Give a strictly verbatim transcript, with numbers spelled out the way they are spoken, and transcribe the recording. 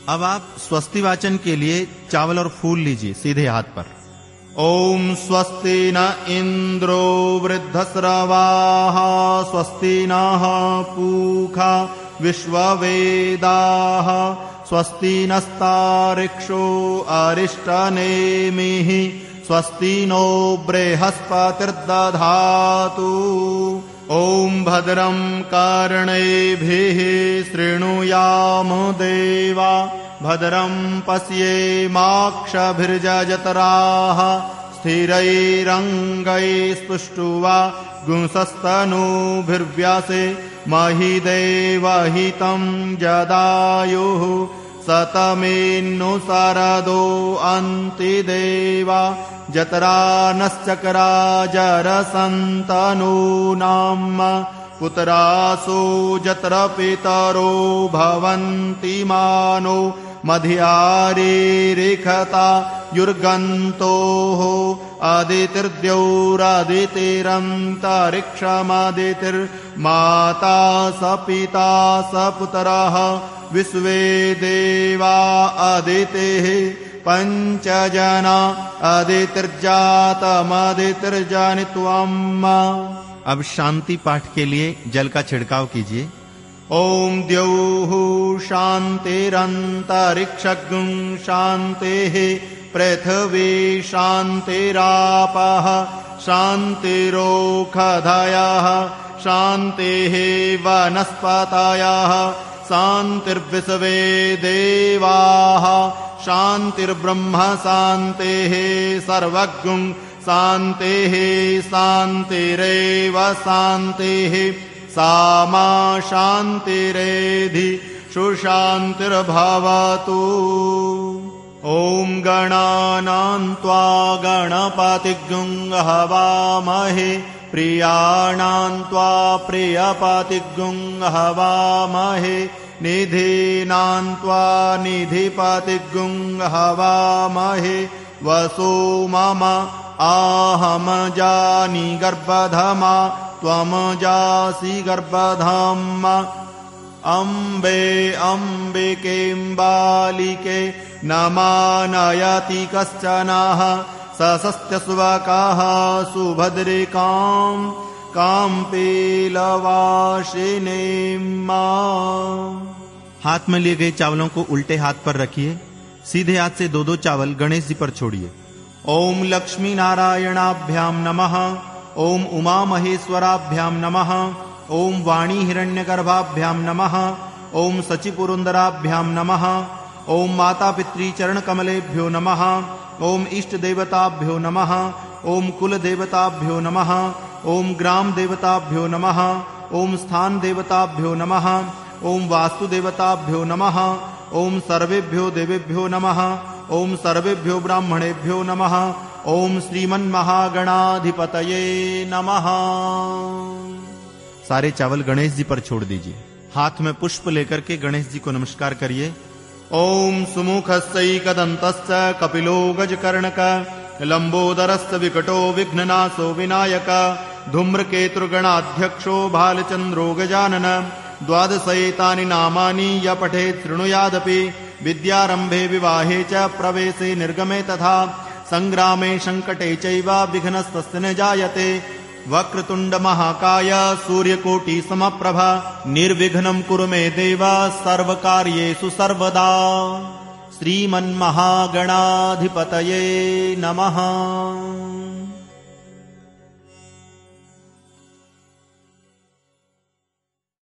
अब आप स्वस्ति वाचन के लिए चावल और फूल लीजिए सीधे हाथ पर। ओम स्वस्ति न इंद्रो वृद्धस्रवाः स्वस्ति नः पूषा विश्ववेदाः स्वस्ति नस्तार्क्ष्यो अरिष्टनेमिः स्वस्ति नो बृहस्पतिर्दधातु। ओम भद्रं कर्णेभिः शृणुयाम देवा भद्रं पश्येमाक्षभिर्यजत्राः स्थिरैरङ्गैस्तुष्ट्वा गुंसस्तनूभिर्व्यासे महिदेवहितं जदायुः सतमेन्नु सरदो अन्तिदेवा जतरा नश्चक्रा जरसन्तनूनाम् पुत्रासो जत्र पितरो भवन्ति मानो मध्यारीरिखता युर्गन्तोः अदितिर्द्यौरदितिरन्तरिक्षमदितिर्माता स पिता स पुत्रः विश्वे देवा अदितिः पंचजना अदितिर्जातमदितिर्जनित्वम्। अब शांति पाठ के लिए जल का छिड़काव कीजिए। ओम द्यौः शान्तिरन्तरिक्षगुं शान्तिः पृथिवी शान्तिरापः शान्तिरोषधयः शान्तिः वनस्पतयः शान्तिर्विश्वे देवाः शान्तिर्ब्रह्म शान्तिः सर्वगुं शान्तिः शान्तिरेव शान्तिः सामा शान्तिरेधि सुशान्तिर्भवतु। ओम गणानां त्वा गणपतिगुं हवामहे प्रियाणां त्वा प्रियपतिगुं हवामहे निधीनां त्वा निधिपतिगुं हवामहे वसो मम आहम जानि गर्भधमा त्वम जासि गर्भधामा। अम्बे अम्बिकेऽम्बालिके नमानयति कश्चनः सशस्त्यस्वकाः सुभद्रिकां काम्पीलवासिनीम्। हाथ में लिए गए चावलों को उल्टे हाथ पर रखिए। सीधे हाथ से दो दो चावल गणेश जी पर छोड़िए। ओम लक्ष्मी नारायणाभ्याम नमः। ओम उमा महेश्वराभ्याम नमः। ओम वाणी हिरण्यगर्भाभ्याम नमः। ओम सचिपुरंदराभ्याम नमः। ओम माता पितृ चरण कमलेभ्यो नमः। ओम इष्ट देवताभ्यो नमः। ओम कुल देवताभ्यो नमः। ओम ग्राम देवताभ्यो नमः। ओम स्थान देवताभ्यो नमः। ओम वास्तु देवताभ्यो नमः। ओम सर्वेभ्यो देवेभ्यो नमः। ओम सर्वेभ्यो ब्राह्मणेभ्यो नमः। ओम श्रीमन्महागणाधिपतये नमः। सारे चावल गणेश जी पर छोड़ दीजिए। हाथ में पुष्प लेकर के गणेश जी को नमस्कार करिए। ओम सुमुखस्यैकदन्तश्च कपिलो गजकर्णक लंबोदरस्य विकटो विघ्ननाशो विनायक धूम्रकेतुर्गणाध्यक्षो भालचंद्रो गजानन द्वादशैतानि नामानि य पठेत् शृणुयादपि विद्यारंभे विवाहे च प्रवेशे निर्गमे तथा संग्रामे संकटे चैव विघ्नस्तस्य न जायते। वक्रतुंड महाकाय सूर्यकोटि समप्रभ निर्विघ्नं कुरु मे देव सर्वकार्येषु सर्वदा। श्रीमन्महागणाधिपतये नमः।